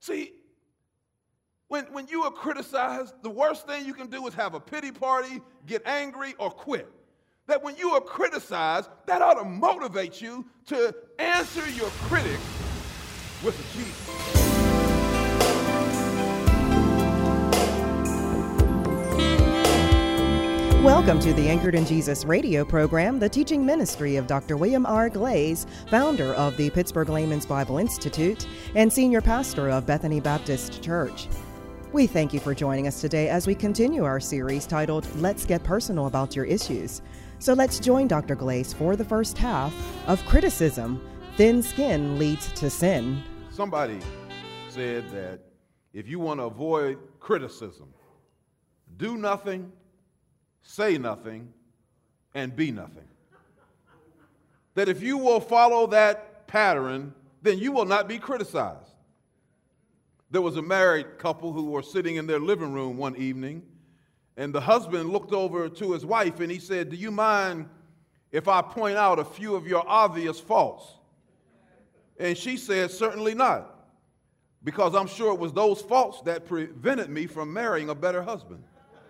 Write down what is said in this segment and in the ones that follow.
See, when you are criticized, the worst thing you can do is have a pity party, get angry, or quit. That when you are criticized, that ought to motivate you to answer your critic with a Jesus. Welcome to the Anchored in Jesus radio program, the teaching ministry of Dr. William R. Glaze, founder of the Pittsburgh Layman's Bible Institute and senior pastor of Bethany Baptist Church. We thank you for joining us today as we continue our series titled, Let's Get Personal About Your Issues. So let's join Dr. Glaze for the first half of Criticism, Thin Skin Leads to Sin. Somebody said that if you want to avoid criticism, do nothing, say nothing, and be nothing. That if you will follow that pattern, then you will not be criticized. There was a married couple who were sitting in their living room one evening, and the husband looked over to his wife and he said, "Do you mind if I point out a few of your obvious faults?" And she said, "Certainly not, because I'm sure it was those faults that prevented me from marrying a better husband."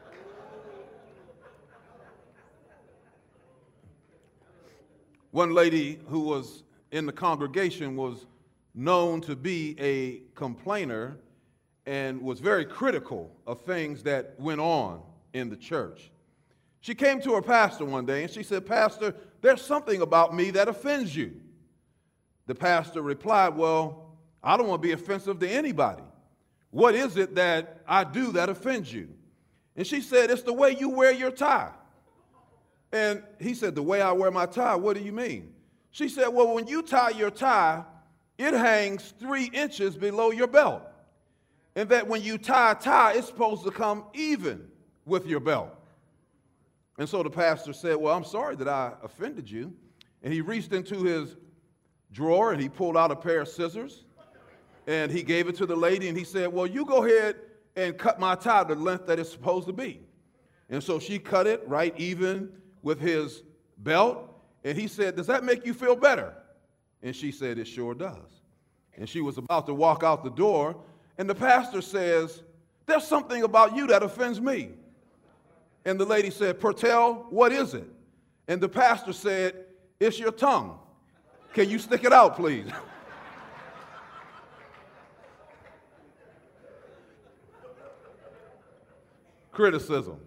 One lady who was in the congregation was known to be a complainer and was very critical of things that went on in the church. She came to her pastor one day and she said, "Pastor, there's something about me that offends you." The pastor replied, "Well, I don't want to be offensive to anybody. What is it that I do that offends you?" And she said, "It's the way you wear your tie." And he said, "The way I wear my tie, what do you mean?" She said, "Well, when you tie your tie, it hangs 3 inches below your belt. And that when you tie a tie, it's supposed to come even with your belt." And so the pastor said, "Well, I'm sorry that I offended you." And he reached into his drawer and he pulled out a pair of scissors and he gave it to the lady and he said, "Well, you go ahead and cut my tie the length that it's supposed to be." And so she cut it right even with his belt. And he said, "Does that make you feel better?" And she said, "It sure does." And she was about to walk out the door, and the pastor says, "There's something about you that offends me." And the lady said, "Pertell, what is it?" And the pastor said, "It's your tongue. Can you stick it out, please?" Criticism.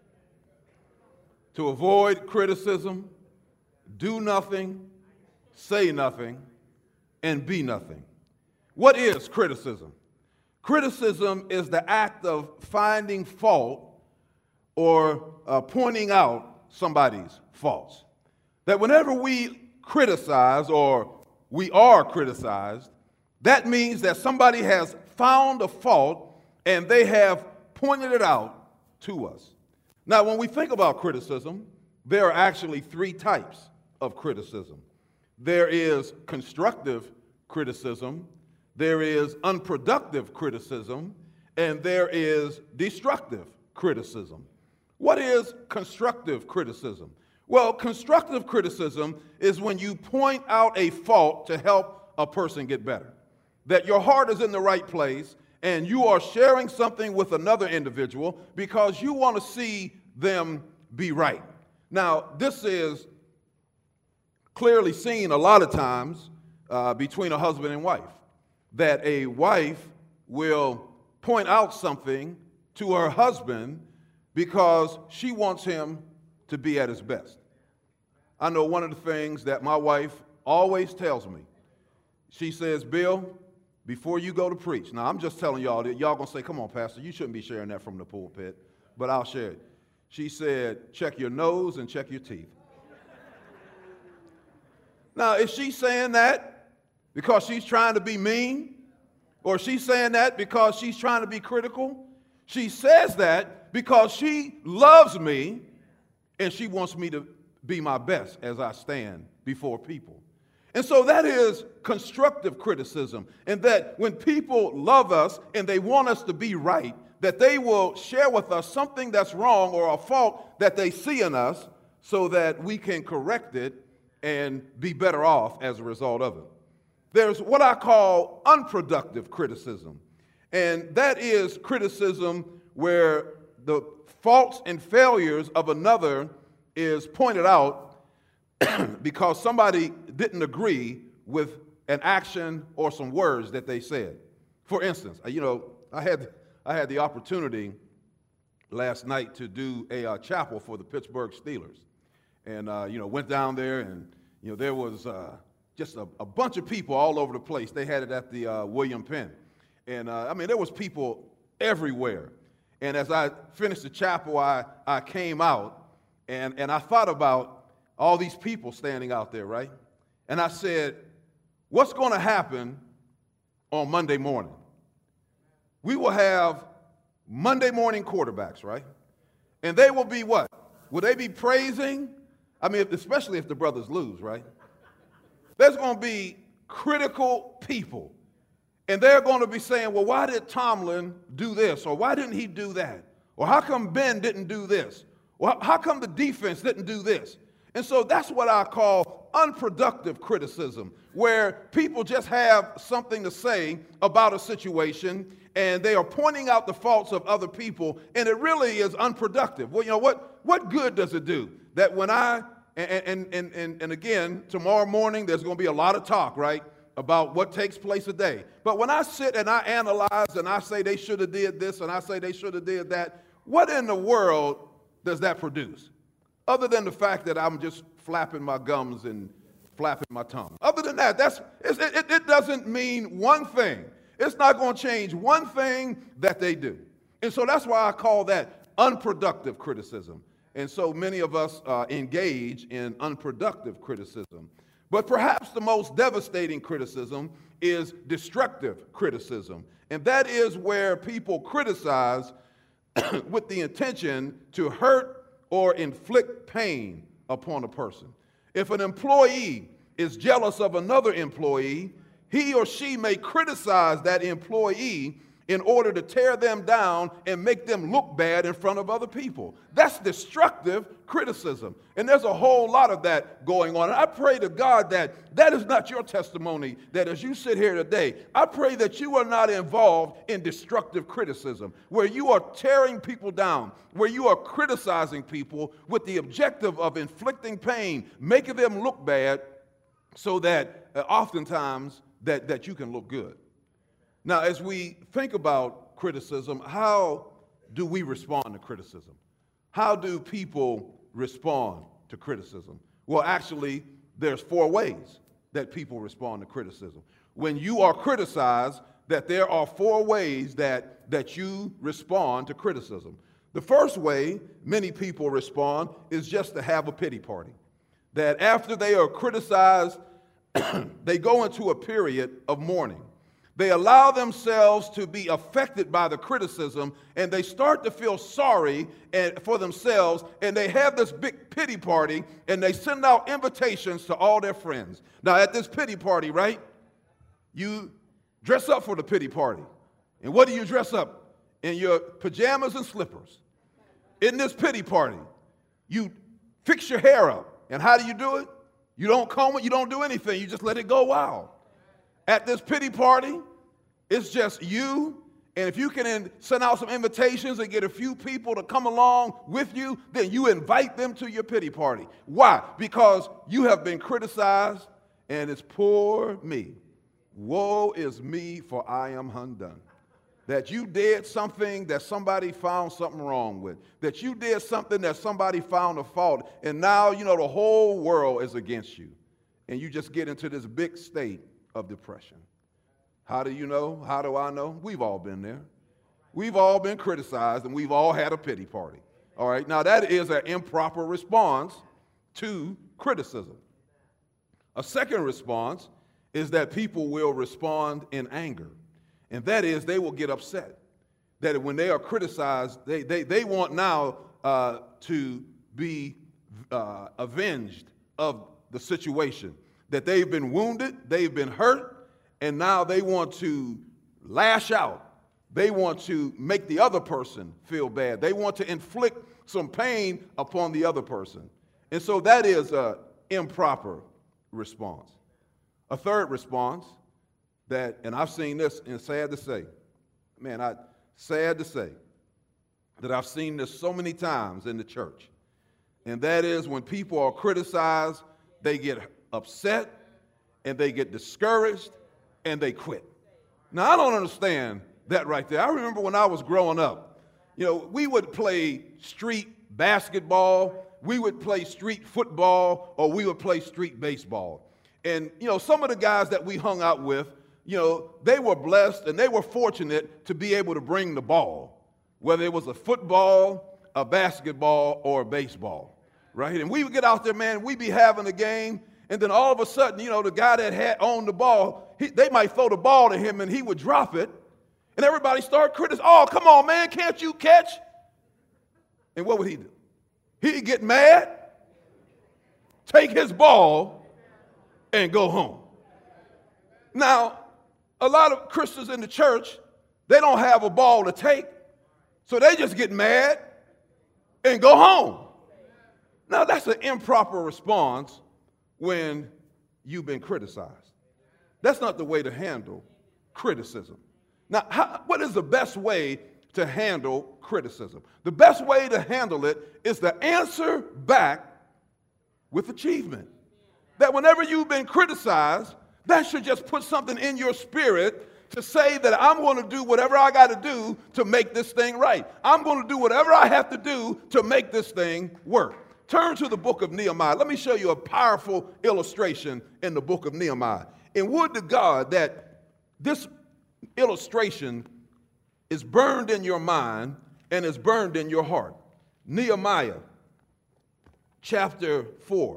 To avoid criticism, do nothing, say nothing, and be nothing. What is criticism? Criticism is the act of finding fault or pointing out somebody's faults. That whenever we criticize or we are criticized, that means that somebody has found a fault and they have pointed it out to us. Now, when we think about criticism, there are actually 3 types of criticism. There is constructive criticism, there is unproductive criticism, and there is destructive criticism. What is constructive criticism? Well, constructive criticism is when you point out a fault to help a person get better. That your heart is in the right place and you are sharing something with another individual because you want to see them be right. Now, this is clearly seen a lot of times between a husband and wife, that a wife will point out something to her husband because she wants him to be at his best. I know one of the things that my wife always tells me. She says, "Bill, before you go to preach," now I'm just telling y'all that y'all gonna say, "Come on, Pastor, you shouldn't be sharing that from the pulpit," but I'll share it. She said, "Check your nose and check your teeth." Now, is she saying that because she's trying to be mean? Or is she saying that because she's trying to be critical? She says that because she loves me and she wants me to be my best as I stand before people. And so that is constructive criticism. And that when people love us and they want us to be right, that they will share with us something that's wrong or a fault that they see in us so that we can correct it and be better off as a result of it. There's what I call unproductive criticism. And that is criticism where the faults and failures of another is pointed out because somebody didn't agree with an action or some words that they said. For instance, I had the opportunity last night to do a chapel for the Pittsburgh Steelers, and went down there, and there was just a bunch of people all over the place. They had it at the William Penn, and there was people everywhere. And as I finished the chapel, I came out, and I thought about all these people standing out there, right? And I said, what's going to happen on Monday morning? We will have Monday morning quarterbacks, right? And they will be what? Will they be praising? Especially if the brothers lose, right? There's going to be critical people. And they're going to be saying, well, why did Tomlin do this? Or why didn't he do that? Or how come Ben didn't do this? Or how come the defense didn't do this? And so that's what I call unproductive criticism, where people just have something to say about a situation and they are pointing out the faults of other people, and it really is unproductive. Well, what good does it do that when and again, tomorrow morning there's going to be a lot of talk, right, about what takes place today. But when I sit and I analyze and I say they should have did this and I say they should have did that, what in the world does that produce? Other than the fact that I'm just flapping my gums and flapping my tongue. Other than that, it doesn't mean one thing. It's not going to change one thing that they do. And so that's why I call that unproductive criticism. And so many of us engage in unproductive criticism. But perhaps the most devastating criticism is destructive criticism. And that is where people criticize with the intention to hurt or inflict pain upon a person. If an employee is jealous of another employee, he or she may criticize that employee in order to tear them down and make them look bad in front of other people. That's destructive criticism. And there's a whole lot of that going on. And I pray to God that that is not your testimony, that as you sit here today, I pray that you are not involved in destructive criticism, where you are tearing people down, where you are criticizing people with the objective of inflicting pain, making them look bad, so that oftentimes that you can look good. Now, as we think about criticism, how do we respond to criticism? How do people respond to criticism? Well, actually, there's 4 ways that people respond to criticism. When you are criticized, that there are 4 ways that you respond to criticism. The first way many people respond is just to have a pity party. That after they are criticized, they go into a period of mourning. They allow themselves to be affected by the criticism, and they start to feel sorry for themselves, and they have this big pity party, and they send out invitations to all their friends. Now, at this pity party, right, you dress up for the pity party. And what do you dress up? In your pajamas and slippers. In this pity party, you fix your hair up. And how do you do it? You don't comb it, you don't do anything, you just let it go wild. At this pity party, it's just you, and if you can send out some invitations and get a few people to come along with you, then you invite them to your pity party. Why? Because you have been criticized, and it's poor me. Woe is me, for I am undone. That you did something that somebody found something wrong with. That you did something that somebody found a fault, and now, the whole world is against you. And you just get into this big state of depression. How do you know? How do I know? We've all been there. We've all been criticized, and we've all had a pity party. All right, now that is an improper response to criticism. A second response is that people will respond in anger, and that is they will get upset. That when they are criticized, they want now to be avenged of the situation. That they've been wounded, they've been hurt, and now they want to lash out. They want to make the other person feel bad. They want to inflict some pain upon the other person. And so that is an improper response. A third response and I've seen this, and sad to say, man, sad to say that I've seen this so many times in the church. And that is when people are criticized, they get upset and they get discouraged and they quit. Now, I don't understand that right there. I remember when I was growing up, we would play street basketball, we would play street football, or we would play street baseball. And, some of the guys that we hung out with, they were blessed and they were fortunate to be able to bring the ball, whether it was a football, a basketball, or a baseball, right? And we would get out there, man, we'd be having a game, and then all of a sudden, the guy that had owned the ball, they might throw the ball to him and he would drop it, and everybody started criticizing, oh, come on, man, can't you catch? And what would he do? He'd get mad, take his ball, and go home. Now, a lot of Christians in the church, they don't have a ball to take, so they just get mad and go home. Now, that's an improper response when you've been criticized. That's not the way to handle criticism. Now, what is the best way to handle criticism? The best way to handle it is to answer back with achievement. That whenever you've been criticized, that should just put something in your spirit to say that I'm going to do whatever I got to do to make this thing right. I'm going to do whatever I have to do to make this thing work. Turn to the book of Nehemiah. Let me show you a powerful illustration in the book of Nehemiah. And would to God that this illustration is burned in your mind and is burned in your heart. Nehemiah chapter 4.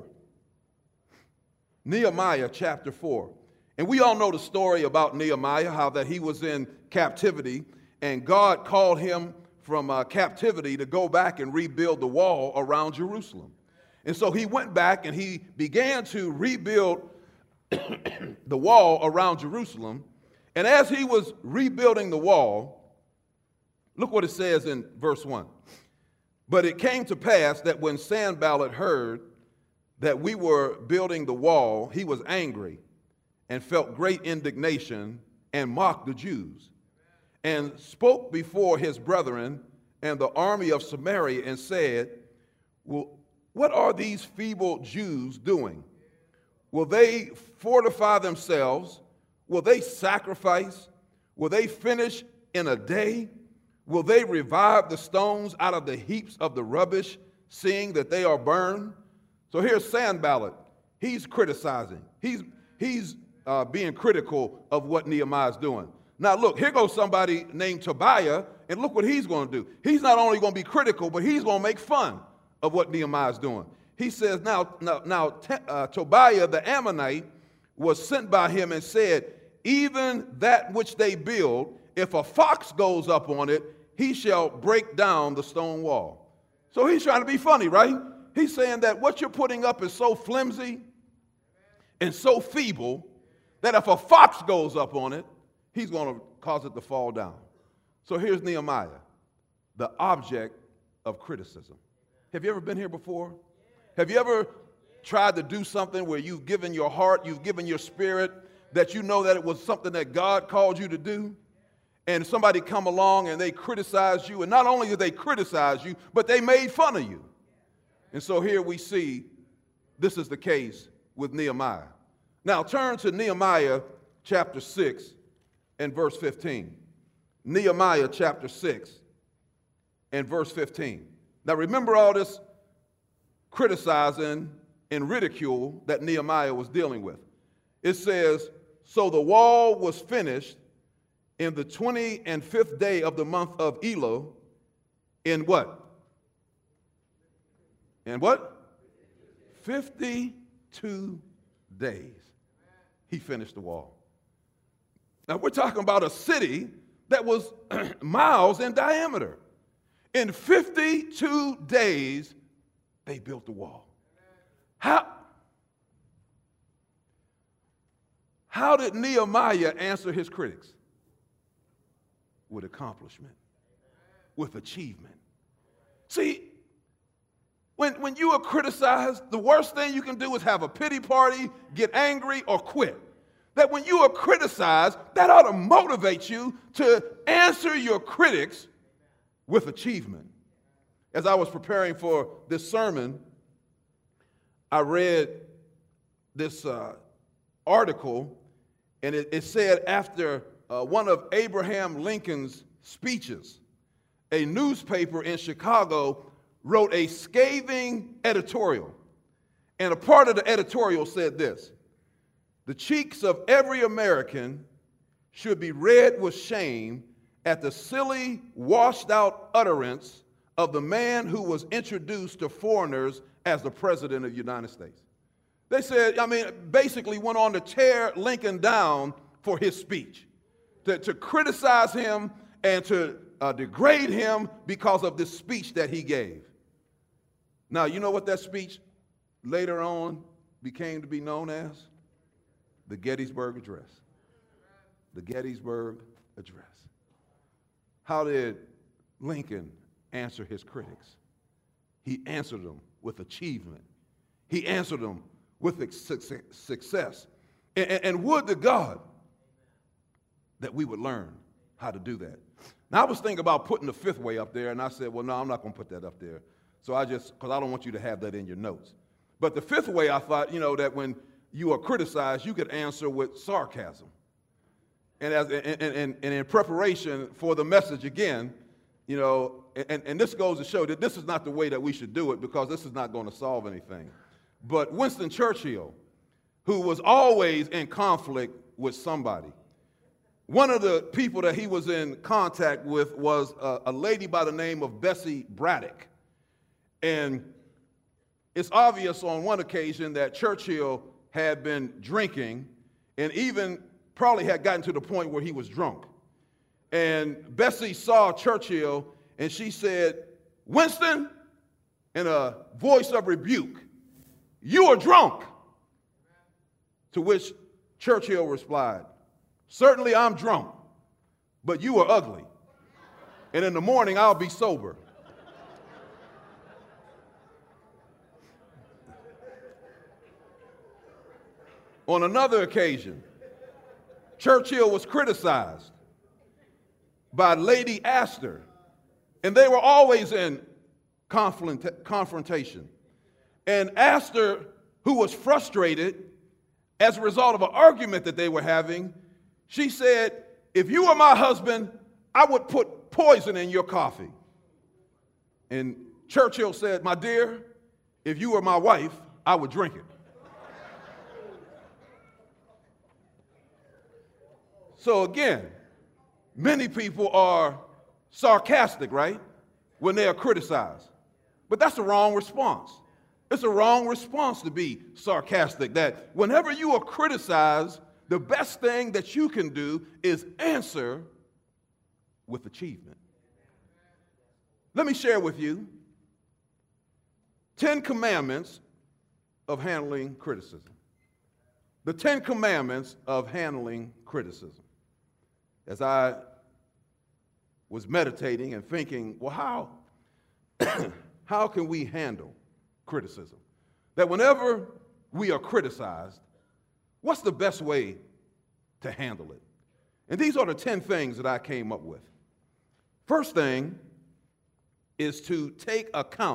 Nehemiah chapter 4. And we all know the story about Nehemiah, how that he was in captivity, and God called him from captivity to go back and rebuild the wall around Jerusalem. And so he went back and he began to rebuild the wall around Jerusalem. And as he was rebuilding the wall, look what it says in verse 1. But it came to pass that when Sanballat heard that we were building the wall, he was angry and felt great indignation and mocked the Jews, and spoke before his brethren and the army of Samaria and said, well, what are these feeble Jews doing? Will they fortify themselves? Will they sacrifice? Will they finish in a day? Will they revive the stones out of the heaps of the rubbish, seeing that they are burned? So here's Sanballat. He's criticizing. He's being critical of what Nehemiah is doing. Now look, here goes somebody named Tobiah, and look what he's going to do. He's not only going to be critical, but he's going to make fun of what Nehemiah is doing. He says, now Tobiah the Ammonite was sent by him and said, even that which they build, if a fox goes up on it, he shall break down the stone wall. So he's trying to be funny, right? He's saying that what you're putting up is so flimsy and so feeble that if a fox goes up on it, he's going to cause it to fall down. So here's Nehemiah, the object of criticism. Have you ever been here before? Have you ever tried to do something where you've given your heart, you've given your spirit, that you know that it was something that God called you to do? And somebody come along and they criticize you, and not only did they criticize you, but they made fun of you. And so here we see this is the case with Nehemiah. Now turn to Nehemiah chapter 6 and verse 15. Nehemiah chapter 6 and verse 15. Now remember all this criticizing and ridicule that Nehemiah was dealing with. It says, so the wall was finished in the 25th day of the month of Elul in what? In what? 52 days. He finished the wall. Now we're talking about a city that was miles in diameter. In 52 days, they built the wall. How did Nehemiah answer his critics? With accomplishment, with achievement. See, when you are criticized, the worst thing you can do is have a pity party, get angry, or quit. that when you are criticized, that ought to motivate you to answer your critics with achievement. As I was preparing for this sermon, I read this article, and it said after one of Abraham Lincoln's speeches, a newspaper in Chicago wrote a scathing editorial. And a part of the editorial said this: the cheeks of every American should be red with shame at the silly, washed-out utterance of the man who was introduced to foreigners as the President of the United States. They said, basically went on to tear Lincoln down for his speech, to criticize him and to degrade him because of this speech that he gave. Now, you know what that speech later on became to be known as? The Gettysburg Address. The Gettysburg Address. How did Lincoln answer his critics? He answered them with achievement. He answered them with success. And would to God that we would learn how to do that. Now, I was thinking about putting the fifth way up there, and I said, well, no, I'm not going to put that up there. So because I don't want you to have that in your notes. But the fifth way, I thought, that when you are criticized, you could answer with sarcasm. And in preparation for the message again, and this goes to show that this is not the way that we should do it, because this is not going to solve anything. But Winston Churchill, who was always in conflict with somebody, one of the people that he was in contact with was a lady by the name of Bessie Braddock. And it's obvious on one occasion that Churchill had been drinking and even probably had gotten to the point where he was drunk. And Bessie saw Churchill and she said, "Winston," in a voice of rebuke, "you are drunk." To which Churchill replied, "Certainly I'm drunk, but you are ugly. And in the morning I'll be sober." On another occasion, Churchill was criticized by Lady Astor, and they were always in confrontation. And Astor, who was frustrated as a result of an argument that they were having, she said, "If you were my husband, I would put poison in your coffee." And Churchill said, "My dear, if you were my wife, I would drink it." So again, many people are sarcastic, right, when they are criticized. But that's the wrong response. It's a wrong response to be sarcastic, that whenever you are criticized, the best thing that you can do is answer with achievement. Let me share with you 10 commandments of handling criticism. The 10 commandments of handling criticism. As I was meditating and thinking, well, how can we handle criticism? That whenever we are criticized, what's the best way to handle it? And these are the 10 things that I came up with. First thing is to take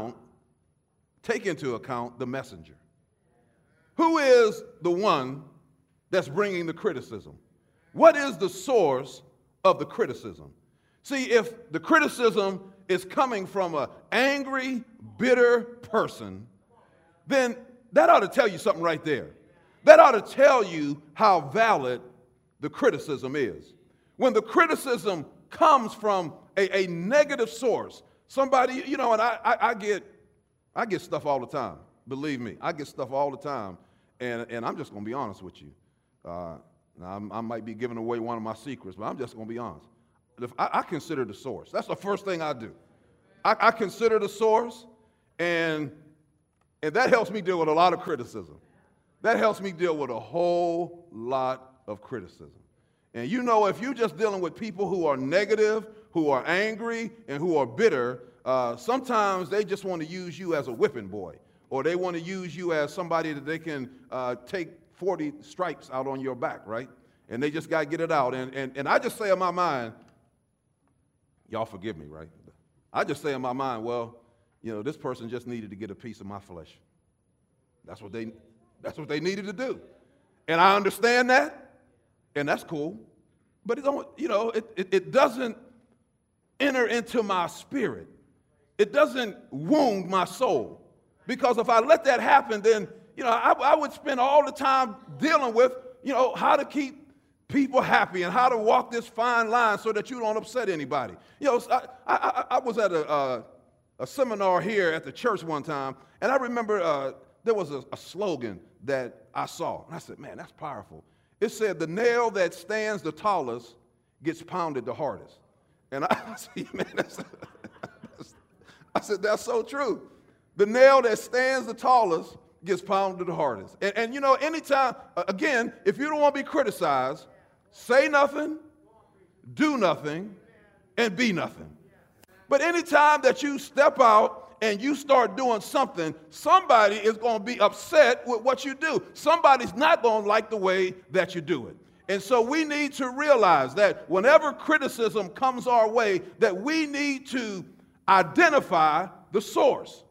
into account the messenger. Who is the one that's bringing the criticism? What is the source of the criticism? See, if the criticism is coming from an angry, bitter person, then that ought to tell you something right there. That ought to tell you how valid the criticism is. When the criticism comes from a negative source, somebody, and I get stuff all the time. Believe me, I get stuff all the time, and I'm just going to be honest with you. Now, I might be giving away one of my secrets, but I'm just going to be honest. I consider the source. That's the first thing I do. I consider the source, and that helps me deal with a lot of criticism. That helps me deal with a whole lot of criticism. And if you're just dealing with people who are negative, who are angry, and who are bitter, sometimes they just want to use you as a whipping boy, or they want to use you as somebody that they can take 40 stripes out on your back, right? And they just got to get it out. And I just say in my mind, y'all forgive me, right? I just say in my mind, well, this person just needed to get a piece of my flesh. That's what they needed to do. And I understand that, and that's cool. But it doesn't enter into my spirit. It doesn't wound my soul. Because if I let that happen, then, I would spend all the time dealing with, how to keep people happy and how to walk this fine line so that you don't upset anybody. I was at a seminar here at the church one time, and I remember there was a slogan that I saw. And I said, man, that's powerful. It said, the nail that stands the tallest gets pounded the hardest. And I said, man, I said, that's so true. The nail that stands the tallest gets pounded the hardest. And anytime, again, if you don't want to be criticized, say nothing, do nothing, and be nothing. But anytime that you step out and you start doing something, somebody is going to be upset with what you do. Somebody's not going to like the way that you do it. And so we need to realize that whenever criticism comes our way, that we need to identify the source.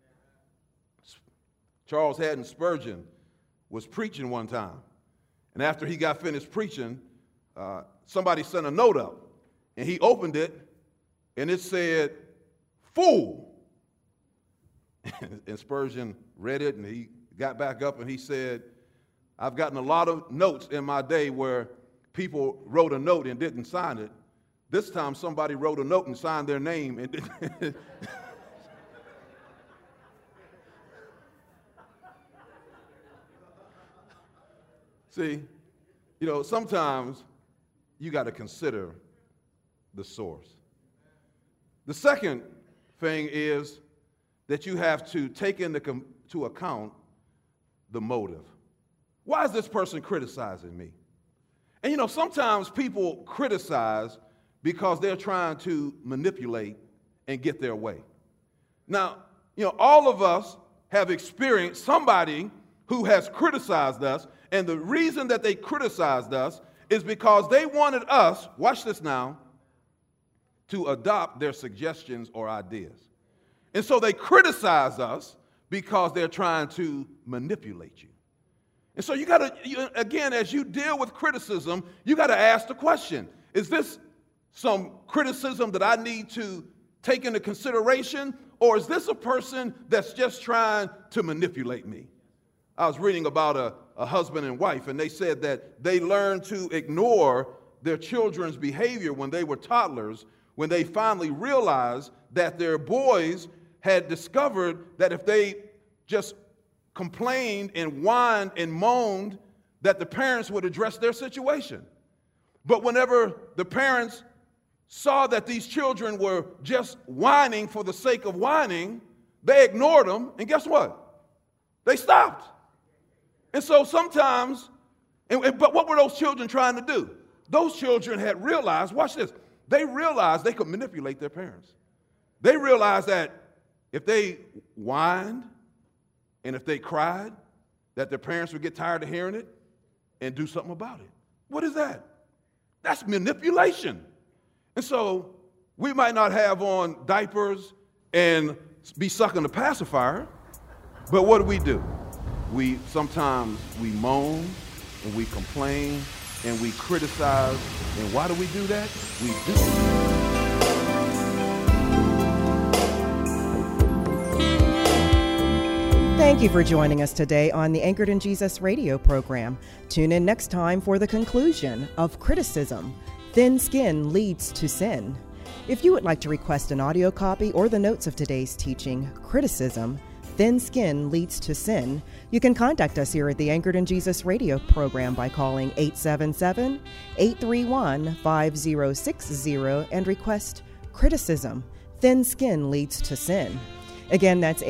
Charles Haddon Spurgeon was preaching one time. And after he got finished preaching, somebody sent a note up. And he opened it, and it said, "Fool." And Spurgeon read it, and he got back up, and he said, I've gotten a lot of notes in my day where people wrote a note and didn't sign it. This time somebody wrote a note and signed their name and didn't. See, sometimes you got to consider the source. The second thing is that you have to take into account the motive. Why is this person criticizing me? And sometimes people criticize because they're trying to manipulate and get their way. Now, all of us have experienced somebody who has criticized us, and the reason that they criticized us is because they wanted us, watch this now, to adopt their suggestions or ideas. And so they criticize us because they're trying to manipulate you. And so you got to, again, as you deal with criticism, you got to ask the question, is this some criticism that I need to take into consideration, or is this a person that's just trying to manipulate me? I was reading about a husband and wife, and they said that they learned to ignore their children's behavior when they were toddlers, when they finally realized that their boys had discovered that if they just complained and whined and moaned, that the parents would address their situation. But whenever the parents saw that these children were just whining for the sake of whining, they ignored them, and guess what? They stopped. And so sometimes, but what were those children trying to do? Those children had realized, watch this, they realized they could manipulate their parents. They realized that if they whined and if they cried, that their parents would get tired of hearing it and do something about it. What is that? That's manipulation. And so we might not have on diapers and be sucking the pacifier, but what do? Sometimes we moan and we complain and we criticize. And why do we do that? We do it. Thank you for joining us today on the Anchored in Jesus radio program. Tune in next time for the conclusion of Criticism. Thin skin leads to sin. If you would like to request an audio copy or the notes of today's teaching, Criticism, Thin Skin Leads to Sin, you can contact us here at the Anchored in Jesus radio program by calling 877-831-5060 and request Criticism, Thin Skin Leads to Sin. Again, that's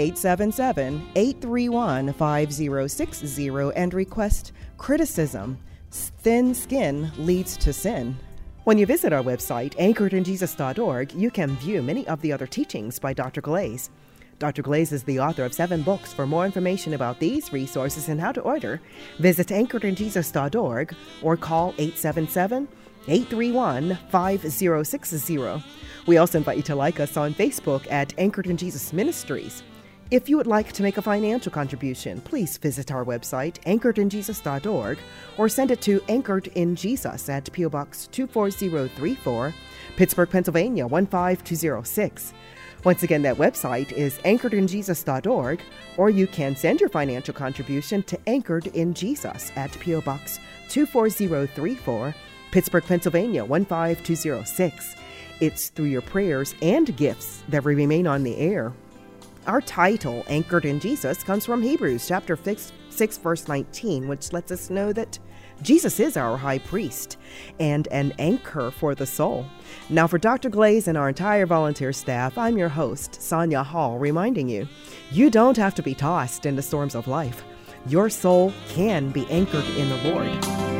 877-831-5060 and request Criticism, Thin Skin Leads to Sin. When you visit our website, anchoredinjesus.org, you can view many of the other teachings by Dr. Glaze. Dr. Glaze is the author of 7 books. For more information about these resources and how to order, visit anchoredinjesus.org or call 877-831-5060. We also invite you to like us on Facebook at Anchored in Jesus Ministries. If you would like to make a financial contribution, please visit our website, anchoredinjesus.org, or send it to Anchored in Jesus at P.O. Box 24034, Pittsburgh, Pennsylvania 15206. Once again, that website is anchoredinjesus.org, or you can send your financial contribution to Anchored in Jesus at P.O. Box 24034, Pittsburgh, Pennsylvania 15206. It's through your prayers and gifts that we remain on the air. Our title, Anchored in Jesus, comes from Hebrews chapter 6, verse 19, which lets us know that Jesus is our high priest and an anchor for the soul. Now, for Dr. Glaze and our entire volunteer staff, I'm your host, Sonia Hall, reminding you, you don't have to be tossed in the storms of life. Your soul can be anchored in the Lord.